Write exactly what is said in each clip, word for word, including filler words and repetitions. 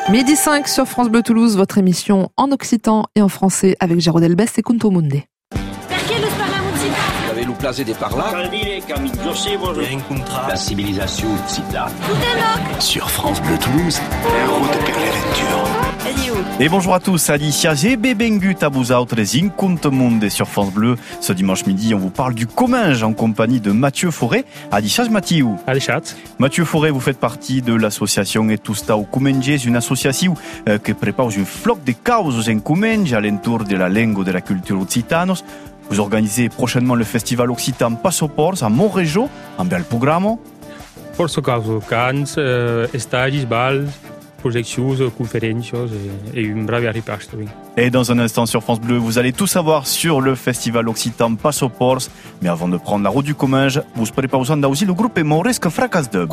Midi cinq sur France Bleu Toulouse, votre émission en occitan et en français avec Gero Delbes et Kunto Munde. Vous avez place des parla. La civilisation occitane. Sur France Bleu Toulouse. Et bonjour à tous, Alicia G. Bengut à vous autres, in Kunto Munde sur France Bleu. Ce dimanche midi, on vous parle du Comminges en compagnie de Mathieu Fauré. Adichas Mathieu. Adichas. Mathieu Fauré, vous faites partie de l'association Etustau Comminges, une association euh, qui prépare une flotte de causes en Comminges à l'entour de la langue et de la culture occitanos. Vous organisez prochainement le festival occitan Passaports à Montrégeau, un bel programme. Pour ce cas, cants, euh, stages, balles, projections, conférences et, et une brave repasse. Oui. Et dans un instant sur France Bleu, vous allez tout savoir sur le festival occitan Passaports. Mais avant de prendre la route du Comminges, vous préparez aussi le groupe Mauresque Fracas Dub.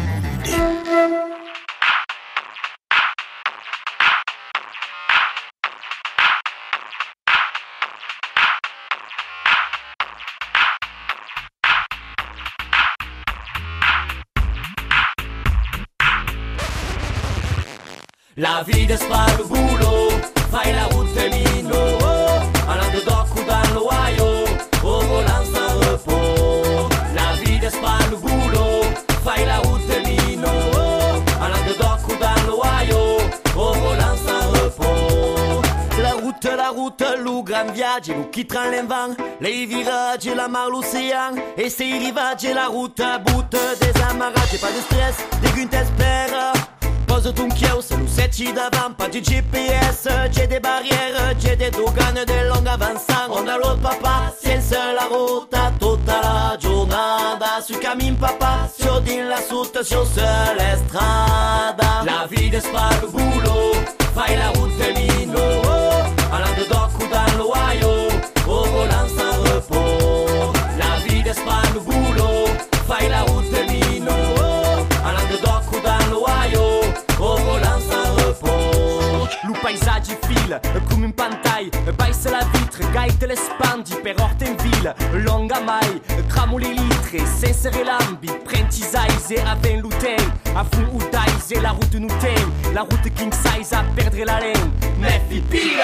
La vie pas le boulot, fai la route mino, en Languedoc ou dans l'Ohio, au volant sans repos. La vie pas le boulot, fai la route mino, en Languedoc ou dans l'Ohio, au volant sans repos. La route, la route, le grand viaggio, nous quittons l'invent, les virages, la mar, l'océan, et ces rivages, la route à bout des amarrages, pas de stress, des guns t'espèrent. Pose ton chios, nous seti d'avant, pas du G P S, j'ai des barrières, j'ai des dogane, des longues avançant. On a l'autre papa, senza la ruta, tutta la giornata, sui cammin papa, sur din la soute, sur la strada. La vie n'est pas le boulot, fai la route lino, en Languedoc ou dans l'Ohio, au volant sans repos. La vie n'est pas le boulot, fai la route lino, en Languedoc ou dans l'Ohio, au volant sans repos. Le paysage file comme une pantaille, baisse la vitre, gaite l'espandi per orte in ville, longa mai, cramo les litres, et serrer l'ambi, prentisaise et avec l'outain, à fond ou daise, la route nous t'aime, la route king size à perdre la laine, mais pile.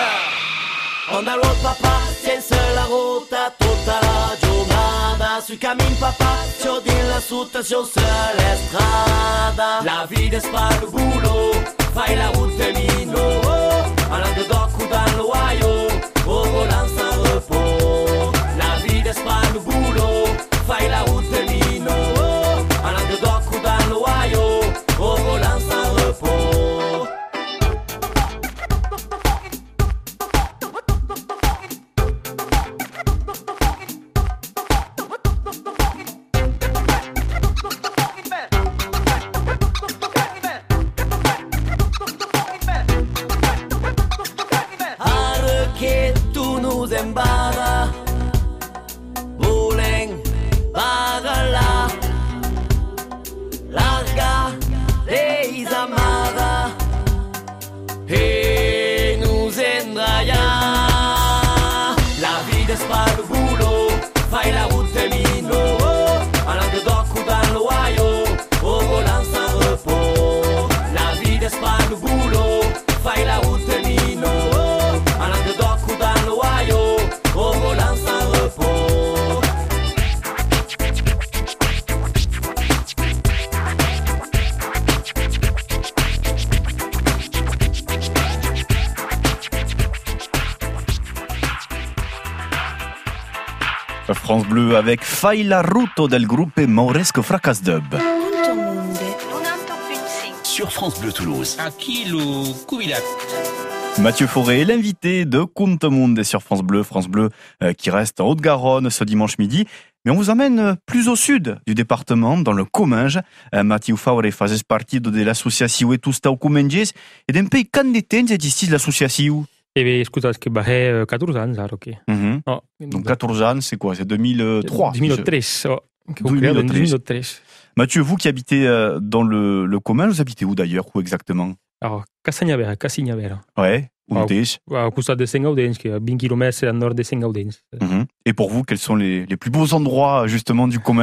On a l'autre papa, senza la ruta, tutta la giornata, sui cammin papa, sur din la soute, sur la strada. La vie n'est pas le boulot, fai la route lino, en Languedoc ou dans l'Ohio, au volant sans repos. La vie n'est pas le boulot, fai la route lino, en Languedoc ou dans l'Ohio, au volant sans repos. Embara, volem pagar larga, desamara, et nous endraya. La vie n'est pas le boulot, fai la route lino, en Languedoc ou dans l'Ohio, au volant sans repos. La vie n'est pas le boulot, fai la route lino, en Languedoc ou dans l'Ohio, au volant sans repos. France Bleu avec Fai la Ruto del groupe Mauresque Fracas Dub. Sur France Bleu Toulouse. Aquí le Cubilat. Mathieu Fauré est l'invité de Kunto Munde sur France Bleu. France Bleu euh, qui reste en Haute-Garonne ce dimanche midi. Mais on vous emmène plus au sud du département, dans le Comminges. Euh, Mathieu Fauré faisait partie de l'association Etustau Comminges. Et d'un pays quand de temps existe l'association? Eh bien, écoute, c'est que j'ai quatorze ans, ça, ok. Mm-hmm. Oh, donc quatorze ans, c'est quoi? C'est deux mille trois deux mille treize, oh. deux mille treize. Mathieu, vous qui habitez dans le, le Comminges, vous habitez où d'ailleurs? Où exactement? Alors, Casagnavera, Casagnavera. Ouais, où est-ce? Au costat de Saint-Gaudens, qui est à vingt kilomètres au nord de Saint-Gaudens. Mm-hmm. Et pour vous, quels sont les, les plus beaux endroits justement du Comminges?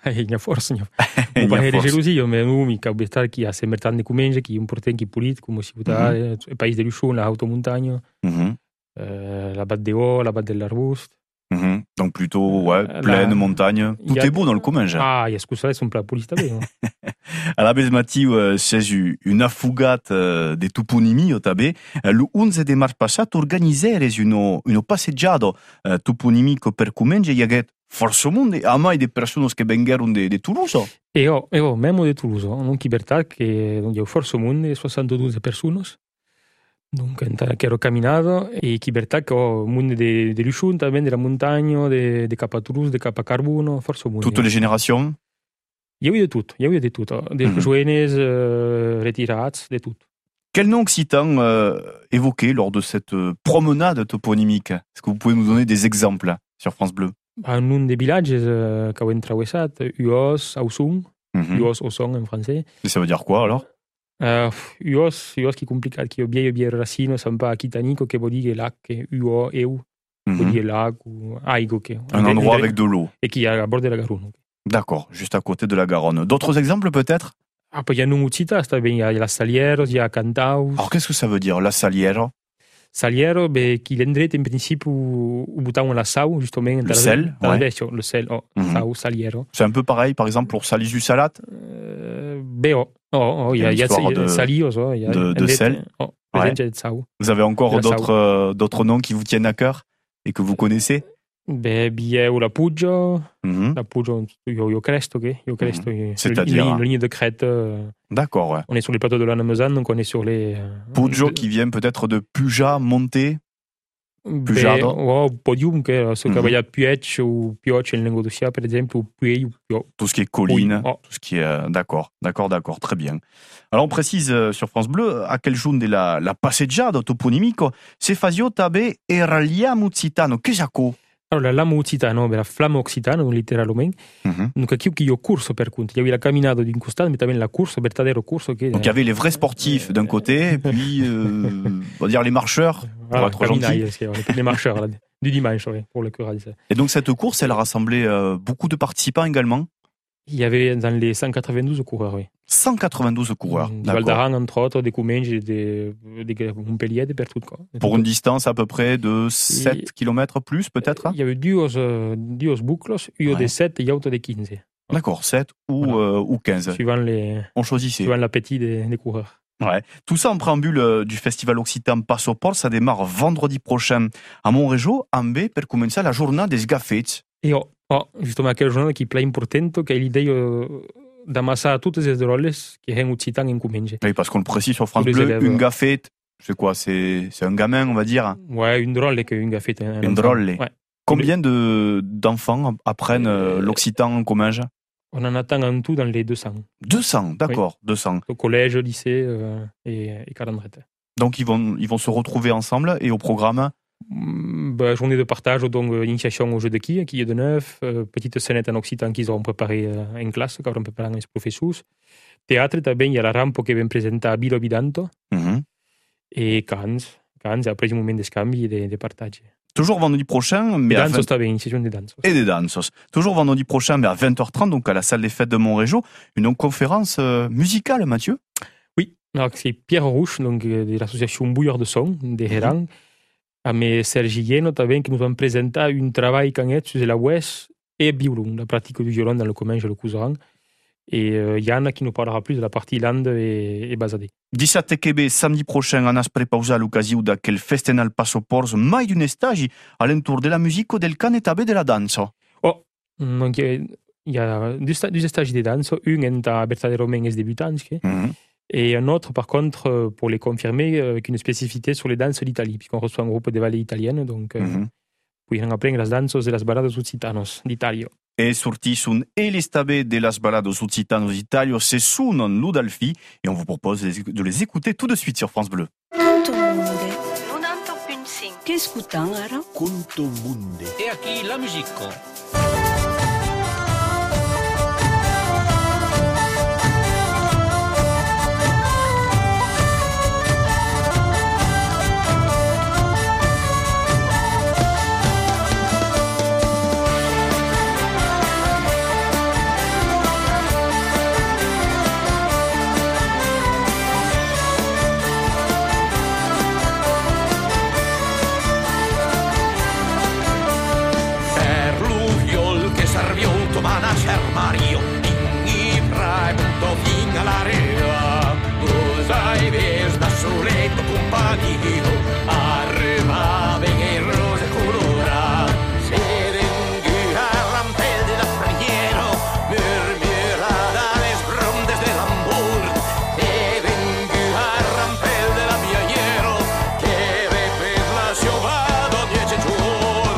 Eh, n'hi ha força, n'hi ha. N'hi Non ha pas de força. gelosia, ma nu mi cau bestar qui a se mertan de comenja, qui important qui polit, come si puta, Mhm. il país de Luchon, la haute montagne, Mhm, euh, la batte des hauts, la batte de l'arbuste. mhm. Donc plutôt, ouais, Euh, plaine, la- montagne. Tout il y a- est beau dans le Comminges. Ah, il y a ce que ça, ils sont pas polis, t'as vu, hein. Alla vez Matiu eh, seju una fugat eh, de toponimi o tabe, eh, lo onze de març passat organizeres uno, uno passeggiado eh, toponimico per Comenge, i haguet força monde, a mai de persones que vengueron de, de Toulouse. E ho, e ho, memo de Toulouse, non chi bertal, che non io forse monde, soixante-douze personas. Donc, enta- che ero camminato, e chi bertal che ho monde de, de Luchon, també de la montagne, de, de cap a Toulouse, de cap a Carbono, forse monde. Toutes les générations. Il y a eu de tout, il y a eu de tout. Des Mhm. jovennes, euh, retirats, de tout. Quel nom occitan euh, évoqué lors de cette euh, promenade toponymique? Est-ce que vous pouvez nous donner des exemples sur France Bleu? Un nom de villages euh, que ho entravessat, Uos, Ausung, Mhm. Uos, Osong en français. Et ça veut dire quoi alors? Uh, Uos, Uos qui complicat, qui ho bien bien racino, c'est un peu aquitanico, che vuol dire lac, che Uo, Eu, vuol Mhm. dire lac ou aigo, che Un endroit avec de l'eau. et qui est à bord de la Garonne. D'accord, juste à côté de la Garonne. D'autres exemples peut-être? Ah, poi il y a un Ucita, il y a la Salieros, il y a Cantaus. Alors qu'est-ce que ça veut dire, la salière? Saliero, ben, qui l'endret en principe où, où boutons la sau, justement. Le sel, ouais. Le sel, oh, Mhm. sau, Saliero. C'est un peu pareil, par exemple, pour Salis du Salat? Euh, ben, oh, oh, oh, il y a, Il y a il y a, une histoire il y a de- Salios, oh, il y a de- de endret, sel. Oh, Ouais. presente de sau. Vous avez encore La d'autres euh, d'autres noms qui vous tiennent à cœur et que vous connaissez? Ben, bien, ou la Puggio, Mhm. la Puggio, io, io cresto, che? Io cresto. Mhm. C'est-à-dire? La ligne de crête, euh, D'accord, ouais. on est sur les plateaux de la Namezan, donc on est sur les... euh, Puggio de- qui vient peut-être de Puja, Monté. Ben, Pugiado. oh, podium, che se Mhm. mm-hmm. il y a Puech ou Pioch in lingua d'Ossia, per esempio, ou Puei ou Pio. Tout ce qui est colline, Oui. Oh. tout ce qui est... euh, d'accord, d'accord, d'accord, très bien. Alors on précise euh, sur France Bleu, à quel jour de la, la passeggiata toponimico, se fazio tabe eraliamo occitano, che jaco? Allora, la lama occitana, la flamma occitana, letteralmente, Mhm. donc aqui que io corso per conto, il y avait la caminata d'un costado, mais también la course, verdadero corso che... Donc il y avait les vrais sportifs d'un côté, et puis, euh, on va dire les marcheurs, pour voilà, être gentil. caminaille, c'est- on est les marcheurs là, du dimanche, ouais, pour le curage. Et donc cette course, elle a rassemblé euh, beaucoup de participants également. Il y avait dans les cent quatre-vingt-douze coureurs, oui. cent quatre-vingt-douze coureurs, Du d'accord. Val d'Aran, entre autres, des Comminges, des, des Montpellier, des Pertout, quoi. Pour une distance à peu près de sept kilomètres plus peut-être, hein? Il y avait deux, euh, deux buclos, une Ouais. de sept et l'autre de quinze, D'accord, sept ou, Voilà. euh, ou quinze. suivant les, On choisissait. suivant l'appétit des, des coureurs. Ouais. Tout ça en préambule euh, du Festival Occitan Passoport, ça démarre vendredi prochain à Montrégeau, en B, pour commencer la journée des Gaffets. E ho, ho justement quella giornata che è importante, che è l'idea di ammassare tutte le rolle che sono occitane in Comminges. Oui, parce qu'on le précise sur France Tous les Bleu, élèves. une gaffette, c'est quoi? C'est c'est un gamin, on va dire. Ouais, une drôle che une fait un Une enfant. drôle. Ouais. Combien de d'enfants apprennent euh, Euh, l'occitan en Comminges? On en attend en tout dans les deux cents. deux cents, d'accord, deux cents. Au collège, lycée euh, et, et quarante. Donc ils vont, ils vont se retrouver ensemble et au programme. Mm, bah, journée de partage, donc euh, initiation au jeu de quilles, quilles de neuf, euh, petite scénette en occitan qu'ils ont préparé euh, en classe, qu'ils ont préparé avec les professeurs. Théâtre, també, il y a la rampe qui vient présenter à Bilo Bidanto, Mhm. et Cans, Cans, et après un moment d'escambi et de, de partage. Toujours vendredi prochain, mais Et à dansos vingt- també, initiation de dansos. et des dansos. Toujours vendredi prochain, mais à vingt heures trente, donc à la salle des fêtes de Montrégeau, une conférence euh, musicale, Mathieu. Oui, alors c'est Pierre Rouge, donc euh, de l'association Bouilleur de Son, de Héran, mais Sergi Guéno també, qui nous ont présenté un travail qu'on est sur la ouest et violon, la pratique du violon dans le commun, je le couseran. Et euh, Yann qui nous parlera plus de la partie land et, et basadé. diciatte Québec, samedi prochain, on a prepausa l'occasion d'aquel Festival Passoport, mai d'un stage alentour de la musique, del can et també de la danse. Oh, donc il y a, il y a deux, sta- deux stages de danse, un est à Bertadero Menges débutants, Mhm. et un autre, par contre, euh, pour les confirmer, euh, avec une spécificité sur les danses d'Italie, puisqu'on reçoit un groupe de vallées italiennes, donc euh, Mhm. puis on apprend les danses de las baladas occitanos d'Italie. E sortissun e l'estabè de las balados occitanos d'Italia, se suonon l'Udalfi, et on vous propose de les- de les écouter tout de suite sur France Bleu. Conto Munde. novanta punto cinque. Che scutan, ara? Conto Munde. E aquí la musique. ser Mario, i prai punto fin alla riva. Usai ves da soletto compagno, arrivava in rose colora. Se vengu a rampelle da straniero, murmura dalle sbrondes dell'ambur. Se vengu a rampelle da piaiero, che per la siovado dieci giorni.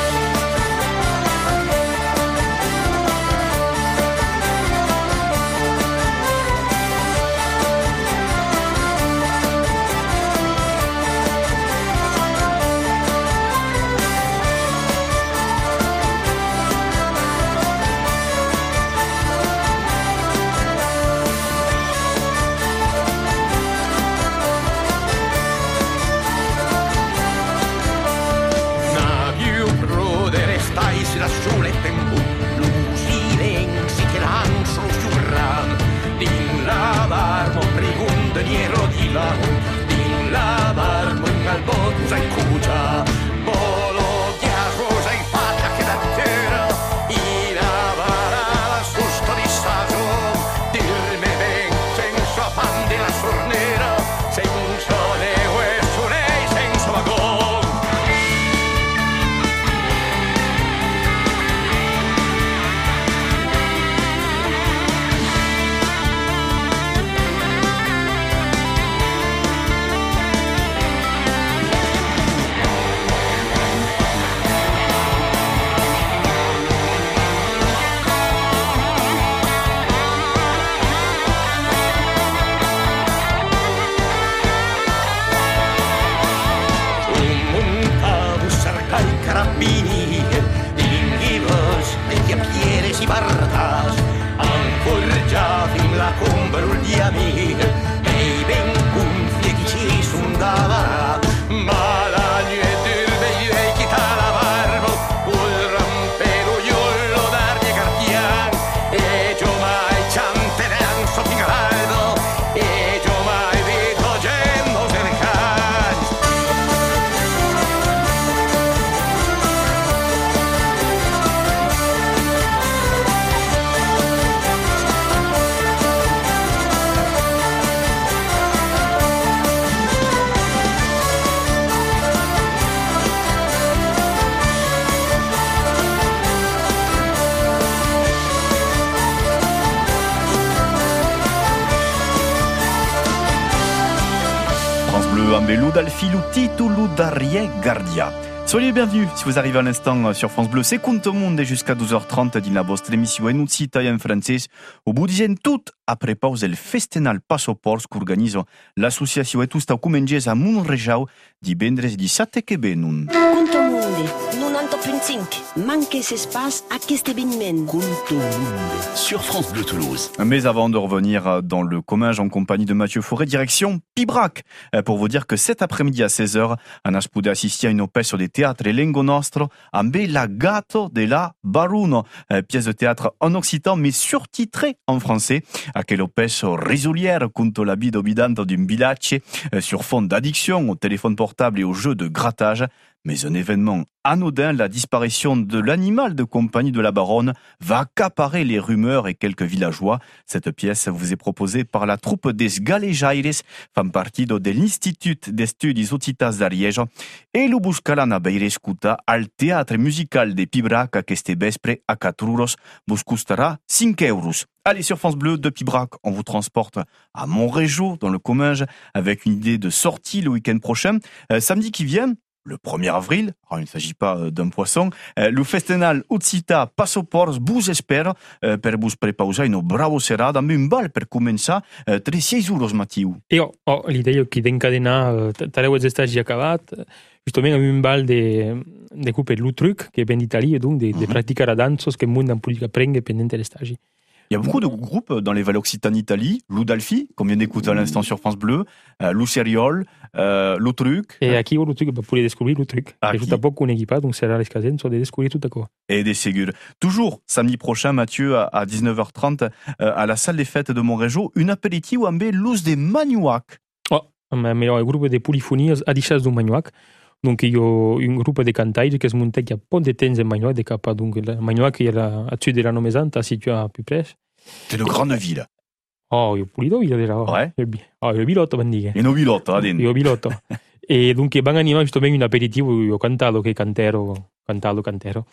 Naviu prudere stai si la sole tempo, lu silenzi che lancio fiurran, din la barmo pregunde niero di la, din la barmo in albotus ai cucia, bolo rosa in fatta che da terra, i la vara susto di saso, dirme ben senso afan della sornera, senso de hueso lei senso vagón. Carabini, inghivos e chiacchiere si bartas, ancor già fin la combrul di amic, e i ben gonfie chi ci sondava, ma la niente dei vecchi talavarmo, col rampero iollo d'arnie cartian, e giù mai ciante danzo fin all'albo, e giù mai vedo gemmo cercare. France Bleu, Ambelou, Dalfilou, Titoulou, Darie, Gardia. Soyez les bienvenus si vous arrivez à l'instant sur France Bleu. C'est Conto Monde jusqu'à douze heures trente din la vostra émission en ucita en francès. Au bout d'izen tout après pause el Festenal Passaports qu'organise l'association et tout sta comenges a Montrejau divendres dissabte que ve nun. Conto Mundi, noranta punt cinc. Manquez espace à aquest événement. Conto Monde sur France Bleu Toulouse. Mais avant de revenir dans le Comminges en compagnie de Mathieu Fauré, direction Pibrac, pour vous dire que cet après-midi à seize heures, on a pu assister à une opère sur des théâtres Lengo Nostro, amb la Gato de la Baruno, pièce de théâtre en occitan mais surtitrée en français, à quelle opère risolière contre la vida obbidante d'un village sur fond d'addiction au téléphone portable et aux jeux de grattage. Mais un événement anodin, la disparition de l'animal de compagnie de la baronne, va accaparer les rumeurs et quelques villageois. Cette pièce vous est proposée par la troupe des Galejaires, fan partido de l'Institut d'Estudis Occitas d'Ariège, et lo buscaran a beire escuta al Teatre Musical de Pibrac aquest vespre a quatre euros, vous costarà cinq euros. Allez, sur France Bleu, de Pibrac, on vous transporte à Montrégeau, dans le Comminges, avec une idée de sortie le week-end prochain. Euh, samedi qui vient, le premier avril, alors il ne s'agit pas d'un poisson, eh, le Festenal Ucita Passaports vous espère eh, per vous prepausar une bravo serada amb un bal per començar eh, trecents euros, Matiu. Io ho l'idea che d'encadenar eh, tareu els estagi acabat, justament amb un bal de, de couper l'Utruc, que ven d'Italie, donc de, de mm-hmm. praticar a dansos que moun dan politica prenge pendent l'estagi. Il y a beaucoup de groupes dans les Valais Occitanes d'Italie, Ludalfi, qu'on vient d'écouter à l'instant sur France Bleu, euh, Luceriol, euh, l'Utruc. Et aquí l'Utruc va pouvoir découvrir l'Utruc. Et tout à poc un équipa, donc serà les casen, soit de découvrir tout à quoi. Et des ségules. Toujours samedi prochain, Mathieu, à, à dix-neuf heures trente, euh, à la salle des fêtes de Montrégeau, une apéritif amb l'ús de Manuac. Oh, mais le groupe de polifonies a deixat d'un Manuac. Donc il y a un groupe de cantaires qui se monte il y a pas de temps en Magnoa, de cap donc la Magnoa qui est à dessus de la Nomesanta, située à plus près. C'est une grande ville. Oh, io pulito io déjà. Ouais. Oh, io bilotto ben dire. E no bilotto, adin. Io bilotto. E dunque van anima giusto ben un aperitivo, io ho cantato che cantero, cantato cantero.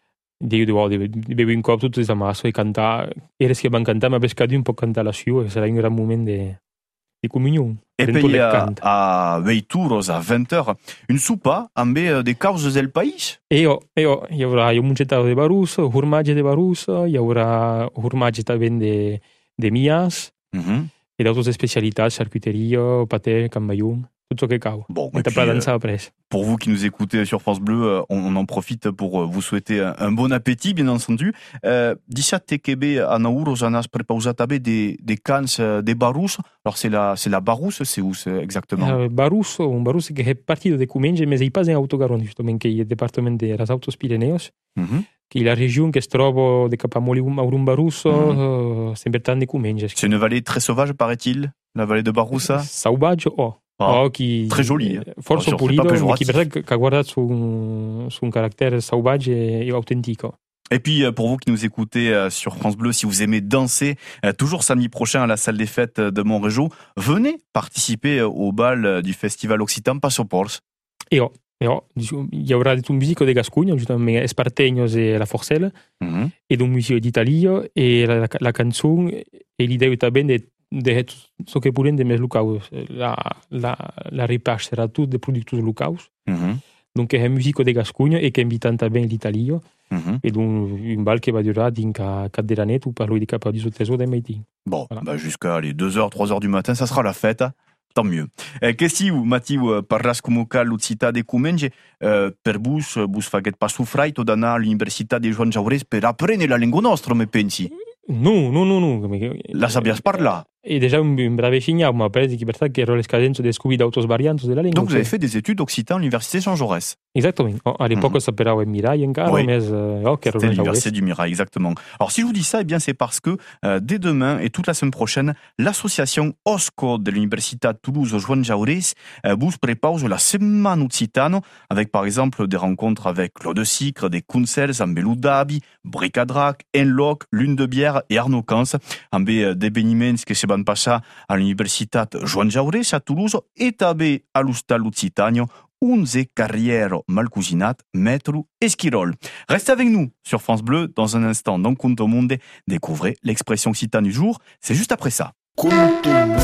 Io devo bevo in cop tutto esamasso e cantare, e che van cantare ma pescato un po' cantare la sua, e sarà un gran momento di di comunione. E poi a, a veituros a vingt heures, une soupa ambe de causes del país. E io, io, io avrà io muncettato de Baruso, hurmaggi de Baruso, io avrà hurmaggi también de, de Mias, Mm-hmm. e d'autres spécialités, charcuterie, pâté, cambayun, tout ce que cau. Bon, et et t'as puis, pas euh, dansé après. pour vous qui nous écoutez sur France Bleu, euh, on, on en profite pour euh, vous souhaiter un, un bon appétit, bien entendu. Euh, Diciate kebe anauros anas prepausatabe des des cans euh, des Barous. Alors c'est la c'est la Barousse, c'est où c'est exactement? Uh, Baruso, un Baruso che è partito de Comenge, ma sei pas in autogaron, giustamente, che è il Departamento de las Autos Pirineos, Mm-hmm. che è la regione che si trova de Capamoli Aurum Baruso, Mhm. uh, sempre tanto di Comenge. C'est une vallée très sauvage, paraît-il, la vallée de Baroussa. Sauvaggio, oh. Ah, oh chi, très joli, eh. Forse Attention, pulito, c'est pas ma péjoratif. chi per che ha guardato su un, su un carattere sauvaggio e autentico. Et puis, euh, pour vous qui nous écoutez euh, sur France Bleu, si vous aimez danser, euh, toujours samedi prochain à la salle des fêtes de Montrégeau, venez participer euh, au bal euh, du festival occitan Passoports. E oh, e oh, il y aura un musico de Gascogna, giustamente, Espartegnos e la Forcella, Mhm. ed un musico d'Italia, e la, la, la canzone, e l'idea è también de so che pure de mes lucaus, la, la, la ripace sarà tutto de productus lucaus, Mhm. donc è un musico de Gascogna e che invita también l'Italia, Mhm. ed un, un bal che va durare din ca, ca de l'année, par lui di capa di sotteso de maitin. Bon, Voilà. bah jusqu'à les deux heures, trois heures du matin, ça sera la fête. Hein. Tant mieux. Eh, Qu'est-ce que Mathieu parlas como cal l'ucita de Comenge eh, per bus, bus faget pas sufraito d'anar all'Università di Joan Jaurès per apprendre la lingua nostra, me pensi? No, no, no, no. La sabias parlar. E déjà un, un brave signal, ma presi che per sa che ero le scadenze de scubi d'autos variantes della lingua. Donc vous avez fait des études occitan à l'Université Jean Jaurès. Exactement. Oh, à l'époque, Mhm. ça s'appelava en Mirail encara, Oui. mais euh, oh, che ero C'était in l'Université Jaurès. du Mirail, exactement. Alors si je vous dis ça, eh bien c'est parce que euh, dès demain et toute la semaine prochaine, l'association OSCO de l'Université Toulouse Joan Jaurès euh, vous prépare la Semaine Occitano avec par exemple des rencontres avec Claude Sicre, des Kunsels, Ambelou Dabi, Bricadrac, Enloc, Lune de Bière et Arnaud Cans, amb des beniments que se van passar à l'Université Joan Jaurès à Toulouse et també à l'Hostal Occitano, onze carrière mal cousinat, metro esquirol. Restez avec nous sur France Bleu dans un instant. Dans Conto Monde, découvrez l'expression occitane du jour. C'est juste après ça. Conto Monde.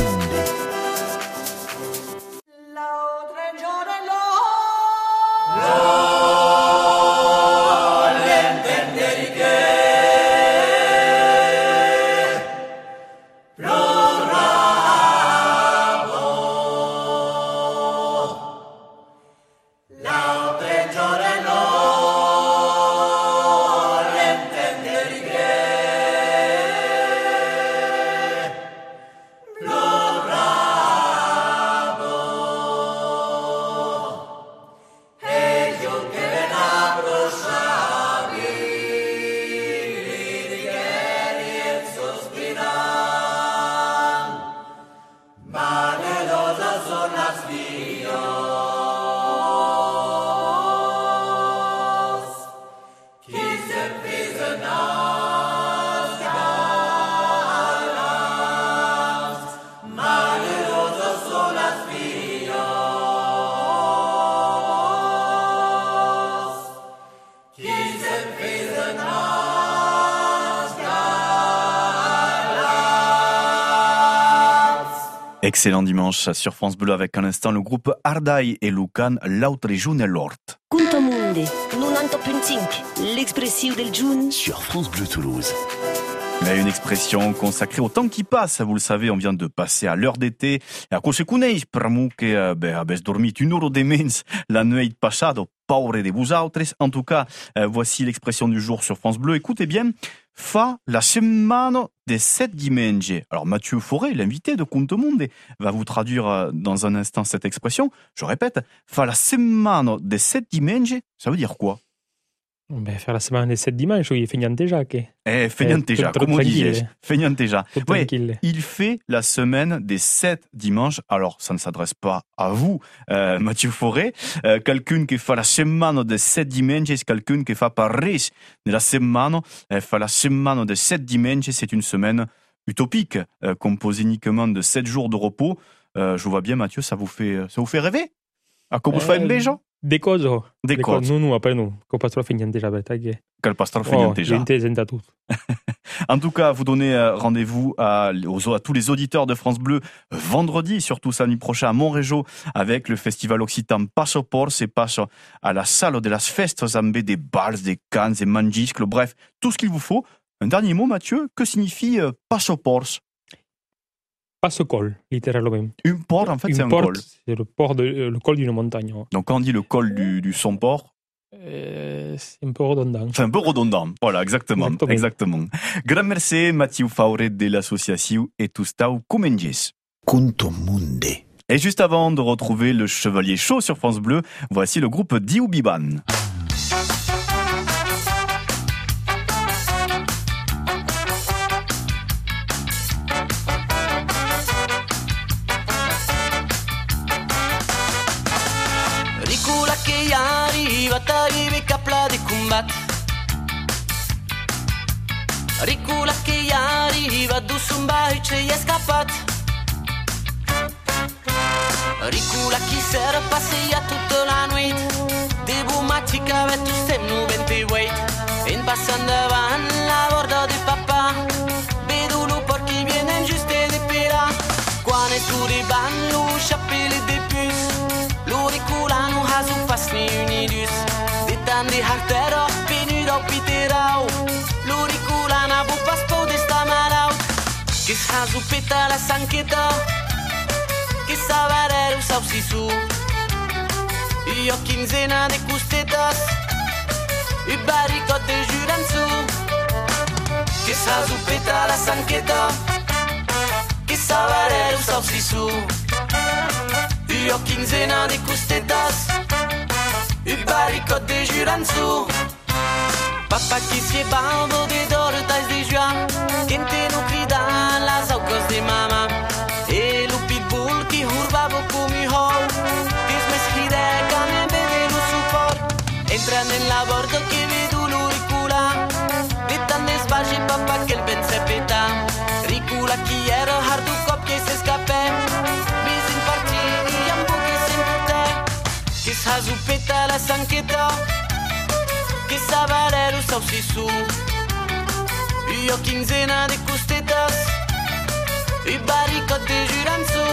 Excellent dimanche sur France Bleu avec un instant le groupe Ardai et Lucan, l'autre June Lort. Conto Monde, novanta punto cinque, l'expressive del June. Sur France Bleu Toulouse. Mais une expression consacrée au temps qui passe. Vous le savez, on vient de passer à l'heure d'été. Et à cause de coneix, per mu que ben, habes dormit une heure de mens la nuit passado, pauvre de vous autres. En tout cas, euh, voici l'expression du jour sur France Bleu. Écoutez bien. Fa la semaine des sept dimanches. Alors Mathieu Forêt, l'invité de Conto Monde, va vous traduire dans un instant cette expression. Je répète, fa la semaine des sept dimanches, ça veut dire quoi? Beh, faire la semaine des sept dimanches, il est feignanteja. Che... Eh, feignanteja, Eh, come tranquille. disais, feignanteja. Tutto Oui, tranquille. il fait la semaine des sept dimanches. Alors, ça ne s'adresse pas à vous, euh, Mathieu Fauré. Euh, quelqu'un qui fait la semaine des sept dimanches, c'est quelqu'un qui fait Paris de la semaine. Euh, fait la semaine des sept dimanches, c'est une semaine utopique, euh, composée uniquement de sept jours de repos. Euh, je vois bien, Mathieu, ça vous fait, ça vous fait rêver? A come Eh, fa invece? De cose. De cose. Nu, nu, après nu. Che pastor feignanteja, verità che... Quel pastor Oh, feignanteja. gente senta tutto. En tout cas, vous donnez euh, rendez-vous à, aux- à tous les auditeurs de France Bleu euh, vendredi, surtout samedi prochain à Montrégeau, avec le festival occitan Passo Por. C'est passe à la salle de las festas amb des bals, des cannes, des mangiscles, bref, tout ce qu'il vous faut. Un dernier mot, Mathieu, que signifie euh, Passo Por? Passo col, littéralement. Un port, en fait, Une c'est un porte, col. c'est le port de, le col d'une montagne. Ouais. Donc, quand on dit le col du, du son port, Euh, c'est un peu redondant. c'est un peu redondant. Voilà, exactement. Exactement. Exactement. Grand merci, Mathieu Fauré de l'association Etustau Comenges. Kunto Munde. Et juste avant de retrouver le Chevalier Chaud sur France Bleu, voici le groupe Dioubiban. Ricula che arriva, t'arrivi capla di combat. Ricula che arriva, du sumba e ce è scappat. Ricula chi sera passeia tutta la notte. De bumatica ve tu stem nu ventivuit. In passant davant la borda di papà. Vedo lo porchi viene giuste di pera. Quan es tu di ban lo chapelle de puce. L'oriculano has un fasni unidus. De tan de hartero penu do piterau. L'oriculana bu paspo de sta marau. Che has un peta la sancheta. Che savare un sausi su. Io quinzena de custetas. I barrico de juran su. Che has un peta la sancheta. Che savare un sausi su. Io quinzena de custetas. I barrico de juran su. Papa qui si baldo de dortais de joie. Quente no crida las aucas de mama. E lo pitbull qui hurba beaucoup mi hall. Dis mes hide came bebe lo support. Entra nella bordo che vedo l'uricula. De tan desbage papa che il ben se peta. Ricula chi era hardu cop che se scappe. Bis in partiti ambu che se impute. Che sa zupeta la sancheta. Che sa valere lo sausi su. Io quinzena de custetas. I barrico de juran su.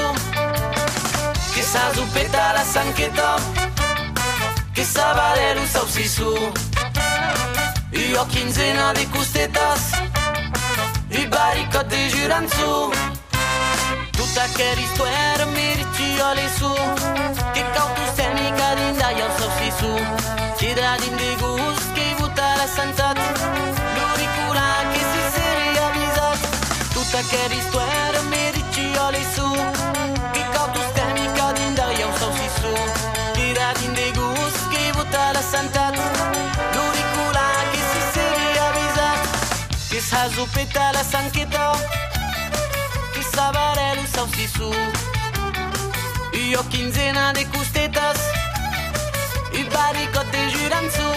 Che sa zupeta la sancheta. Che sa valere lo sausi su. Io quinzena de custetas. I barrico de juran su. Tutta che ristuer meriti alle su. Che cautus termica d'inda io sausi su. Chiedra din de gust che vuta la santat. L'uricula che si seria avvisat. Tutta che ristuer meriti alle su. Che cautus termica d'inda io sausi su. Chiedra din de gust che vuta la santat. L'uricula che si seria avvisat. Che sa zupeta la sancheta. Che sa vare lo sausi su. Io quinzena de custetas. I barrico de juran su.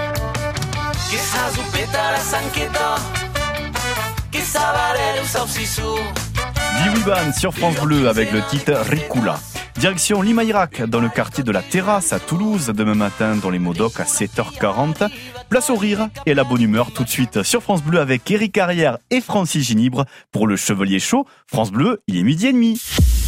Che sa zupeta la sancheta. Che sa vare lo sausi su. Dioubiban sur France Bleu avec le titre Ricula. Direction Limaïrac, dans le quartier de la Terrasse à Toulouse, demain matin dans les Modocs à sept heures quarante. Place au rire et à la bonne humeur tout de suite sur France Bleu avec Éric Carrière et Francis Ginibre pour le Chevalier Chaud. France Bleu, il est midi et demi.